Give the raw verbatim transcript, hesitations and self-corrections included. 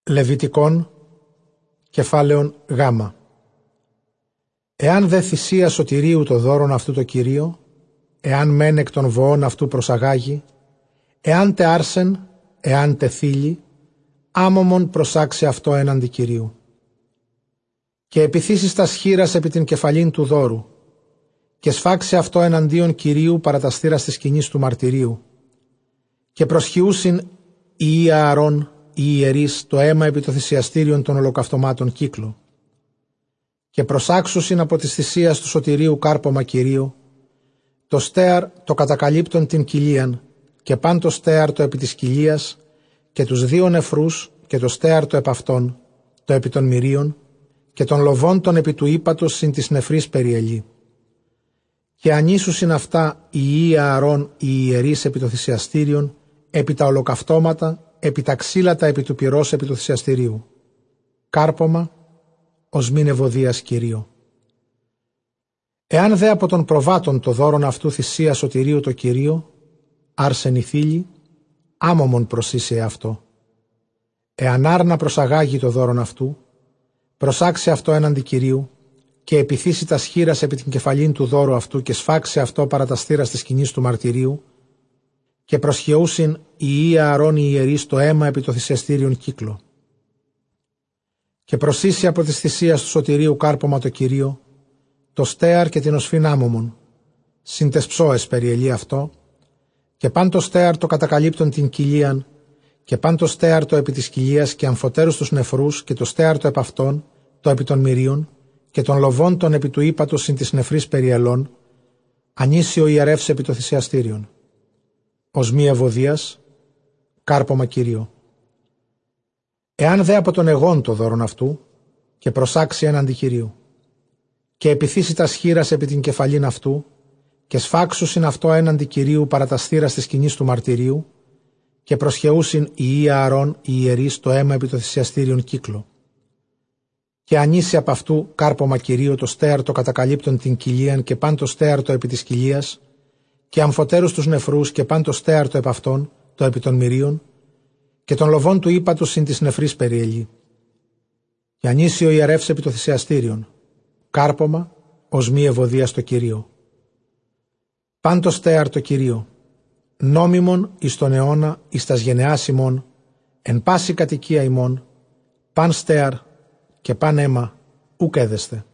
Λεβιτικών, κεφάλαιον γάμα. Εάν δε θυσία σωτηρίου το δώρον αυτού το Κυρίο, εάν μεν εκ των βοών αυτού προσαγάγει, εάν τε άρσεν, εάν τε θύλει, άμωμον προσάξει αυτό έναντι Κυρίου. Και επιθύσεις τας χείρας επί την κεφαλήν του δώρου, και σφάξει αυτό εναντίον Κυρίου παρά τα στήρας της σκηνής του μαρτυρίου, και προσχιούσιν οι ιοί Ααρών, οι ιερείς, το αίμα επί το θυσιαστήριον των ολοκαυτωμάτων κύκλο. Και προσάξουσιν από της θυσίας του σωτηρίου κάρπομα Κυρίου, το στέαρ το κατακαλύπτον την κοιλίαν, και παν το στέαρ το επί της κοιλίας, και τους δύο νεφρούς, και το στέαρ το επ' αυτών, το επί των μυρίων, και των λοβών των επί του ύπατος συν της νεφρής περιελή. Και ανήσουσιν αυτά οι ιοί Ααρών, οι ιερείς επί το θυσιαστήριον, επί τα ολοκαυτώματα, επί τα ξύλατα επί του πυρός επί του θυσιαστηρίου. Κάρπομα, ως μην ευωδίας Κυρίω. Εάν δε από τον προβάτων το δώρον αυτού θυσία σωτηρίου το Κυρίο, άρσεν η θύλη, άμωμον προσήσει αυτό. Εάν άρνα προσαγάγει το δώρον αυτού, προσάξει αυτό έναντι Κυρίου, και επιθύσει τα σχήρας επί την κεφαλήν του δώρου αυτού και σφάξει αυτό παρά τα στήρας της σκηνής του μαρτυρίου, και προσχεούσιν οι ιοί Ααρών οι ιερείς το αίμα επί το θυσιαστήριον κύκλο. Και προσήσει από της θυσίας του σωτηρίου κάρπομα το Κυρίο, το στέαρ και την οσφήν άμωμον, συν τες ψώες περιελεί αυτό, και παν το στέαρ το κατακαλύπτον την κοιλίαν, και παν το στέαρ το επί της κοιλίας και αμφωτέρους τους νεφρούς, και το στέαρ το επ' αυτών, το επί των μυρίων, και των λοβών των επί του ύπατος συν της νεφρής περιελών, ανήσει ο ιερεύς επί το θυσιαστήριον. Ως μη ευωδίας, κάρπομα Κυρίω. Εάν δε από τον εγών το δώρον αυτού, και προσάξει έναντι Κυρίου, και επιθύσει τα σχήρας επί την κεφαλήν αυτού, και σφάξουσιν αυτό έναντι Κυρίου παρά τα στήρας της σκηνής του μαρτυρίου, και προσχεούσιν οι ιοί Ααρών οι ιερείς το αίμα επί το θυσιαστήριον κύκλο. Και ανήσει από αυτού κάρπομα Κυρίου το στέαρ το κατακαλύπτον την κοιλίαν, και παν το στέαρ το επί της κοιλίας, και αμφωτέρους τους νεφρούς, και παν το στέαρ το επ' αυτών, το επί των μυρίων, και των λοβών του ύπατος συν της νεφρής περιελή. Και ανήσει ο ιερεύς επί το θυσιαστήριον, κάρπομα, ως μη ευωδία στο Κυρίο. Παν το στέαρ το Κυρίο, νόμιμον εις τον αιώνα εις τας γενεάς ημών, εν πάση κατοικία ημών, παν στέαρ και παν αίμα, ουκ έδεσθε.